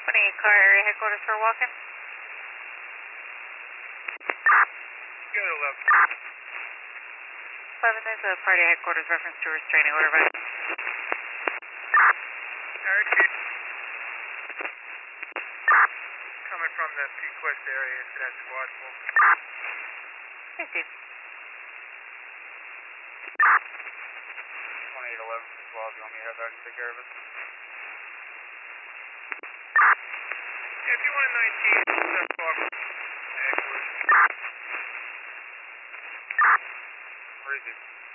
Car area headquarters for walk-in. Go to 11, there's a party headquarters reference to restraining order by. Coming from the Peak West area to that squad full. Hey, Steve. 2811 for squad. You want me to have that and take care of it? Yeah, if you want a 19, that's squad. Where is it?